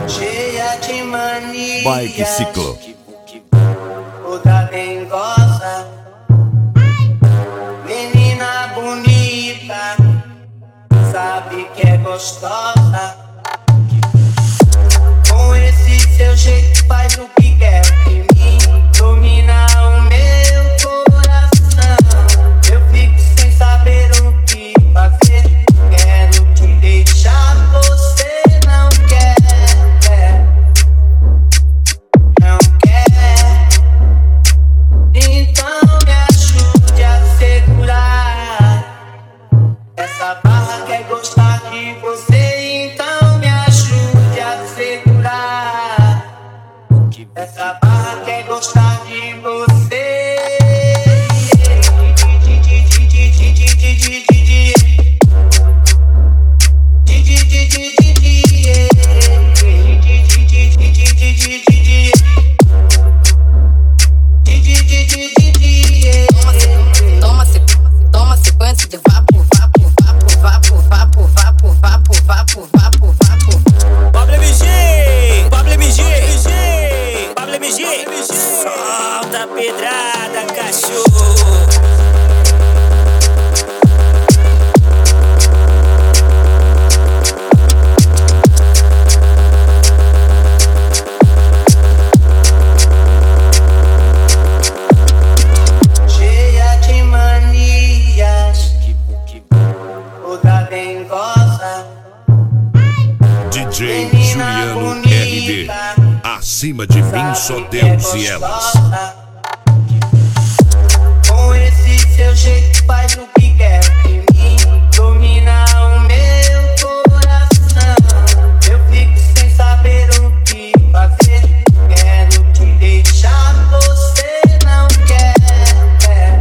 cheia de mania, Bike Ciclo. toda dengosa, menina bonita, sabe que é gostosa. Com esse seu jeito faz o que quer de mim, domina o meu coração. Eu fico sem saber o que fazer, quero te deixar, você não quer, não quer. Então me ajude a segurar essa barra, quer gostar de você, então me ajude a segurar essa barra, quer gostar de você. Toma sequência de vapo, vapo, vapo, vapo, vapo, vapo, vapo, vapo, vapo, vapo. Pablo MG, Pablo MG, Pablo MG, solta a pedrada, cachorro. Cheia de manias, toda dengosa, DJ menina Juliano bonita, RD. Acima de mim só Deus e elas. Com esse seu jeito faz o que quer de mim, domina o meu coração. Eu fico sem saber o que fazer, quero te deixar, você não quer,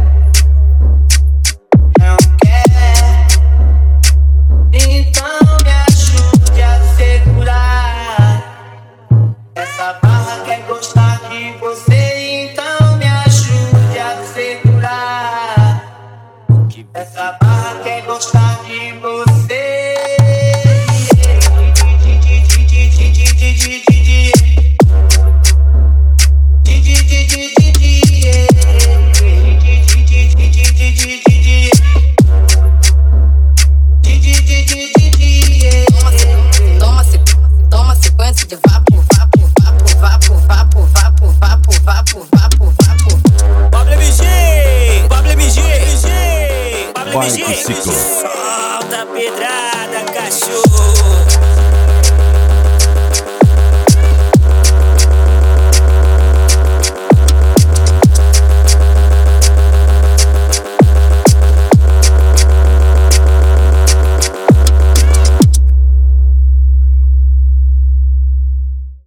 não quer. Então me ajude a segurar essa barra, quer gostar de você, então me ajude a segurar essa barra, quer gostar de você. Toma sequência de vapo, vapo, vapo, vapo, vapo, vapo, vapo, vapo, vapo, vapo. Pablo MG, Pablo MG, Pablo Bike MG, Ciclo. solta a pedrada, cachorro.